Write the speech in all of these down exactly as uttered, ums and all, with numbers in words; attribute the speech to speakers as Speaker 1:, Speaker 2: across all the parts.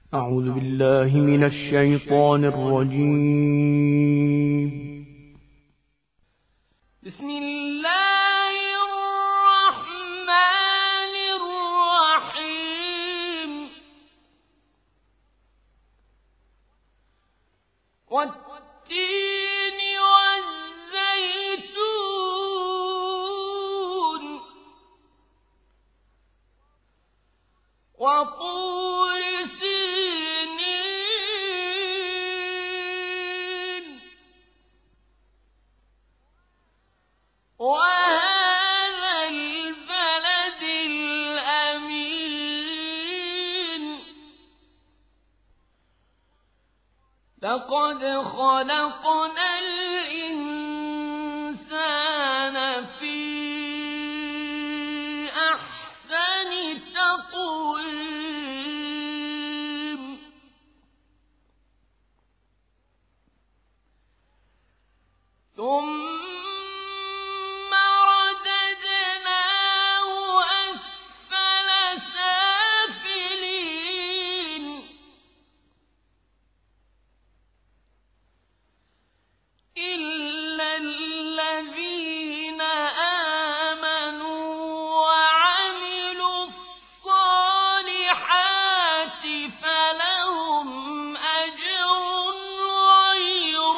Speaker 1: أعوذ بالله من الشيطان الرجيم.
Speaker 2: بسم الله الرحمن الرحيم. والتين والزيتون وطور سينين وهذا البلد الأمين. لقد خلقنا الإنسان في أحسن تقويم. ثم رددناه أسفل سافلين. إلا الذين آمنوا وعملوا الصالحات فلهم أجر غير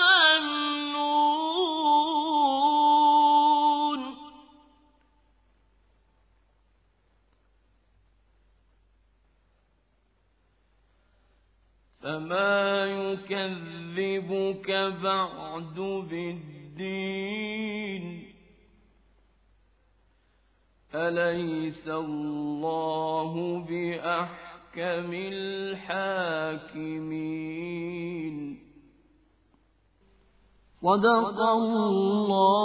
Speaker 2: ممنون. فما يكذبك بعد بالدين. أليس الله بأحكم الحاكمين. صدق الله